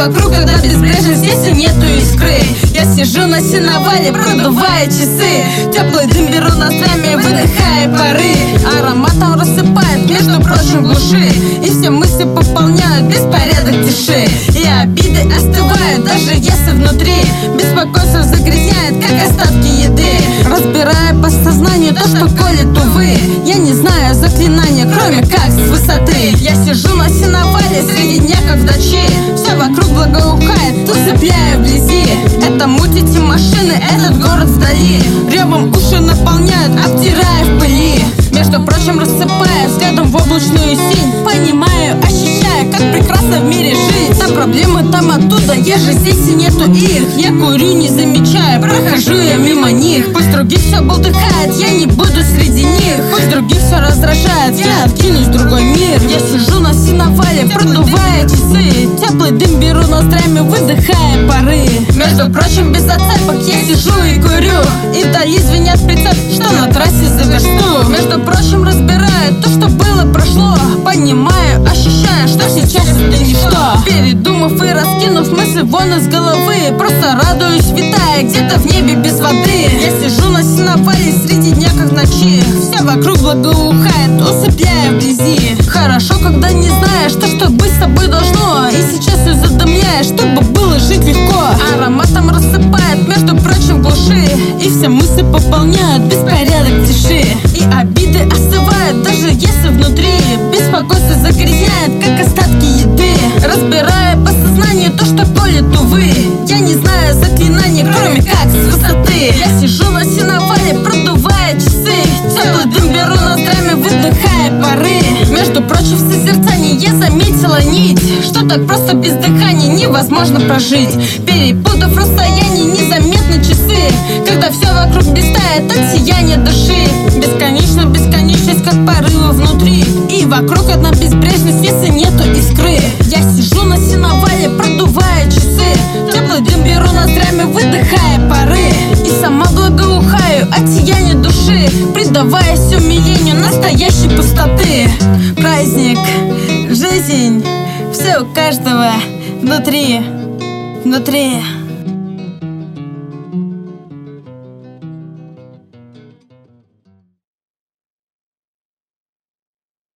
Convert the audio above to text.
вокруг, когда безбрежность, если нету искры. Я сижу на сеновале, продувая часы. Теплый дым беру ноздрями, выдыхая пары. Ароматом рассыпает, между прочим, глуши. И все мысли пополняют беспорядок тиши. И обиды остывают, даже если внутри беспокойство загрязняет, как остатки еды. Разбирая по сознанию то, что колет, увы. Я не знаю заклинания, кроме как с высоты. Я сижу на сеновале среди дня, как в ночи. Все вокруг благоухает, усыпляя вблизи. Это муть, эти машины, этот город вдали. Ревом уши наполняют, обтирая в пыли. Между прочим, рассыпая взглядом в облачную синь. Понимаю, ощущая, как прекрасно в мире жить. Там проблемы, там оттуда, я же здесь и нету их. Я курю, не замечая, прохожу я мимо них. Пусть других все болтыхает, я не буду среди них. Пусть других все раздражает, я откинусь в другой мир. Я сижу на сеновале, продувая часы. Теплый дым беру ноздрями, выдыхая пары. Между прочим, без зацепок я сижу и курю. И вдали звенят прицеп, что на трассе за версту. Между прочим, разбираю то, что было, прошло. Понимаю, ощущая, что сейчас это ничто. Передумав и раскинув мысли вон из головы, просто радуюсь, витая где-то в небе без воды. Я сижу на сеновале среди дня, как в ночи. Все вокруг благоухает, усыпляя вблизи. Хорошо, когда не знаешь то, что быть с тобой должно. И сейчас все задымляешь, чтобы было жить легко. Ароматом рассыпает, между прочим, глуши. И все мысли пополняют беспорядок тиши. И обиды остывают, даже если внутри беспокойство загрязняет, как остатки еды. Разбирая по сознанию то, что колет, увы. Я не знаю заклинания, кроме как с высоты. Я сижу на сеновале, продувая часы. Теплый дым беру ноздрями, выдыхая пары. Между прочим, в созерцании я заметила нить, что так просто без дыхания невозможно прожить. Перепутав расстояние, незаметны часы, когда все вокруг блистает от сияния души. Бесконечно бесконечность, как порывы внутри. И вокруг одна безбрежность, если нету искры. Я сижу на сеновале, продувая часы. Теплый дым беру ноздрями, выдыхая пары. И сама благоухаю от сияния души, предаваясь умилению настоящей пустоты. Праздник, жизнь, все у каждого внутри.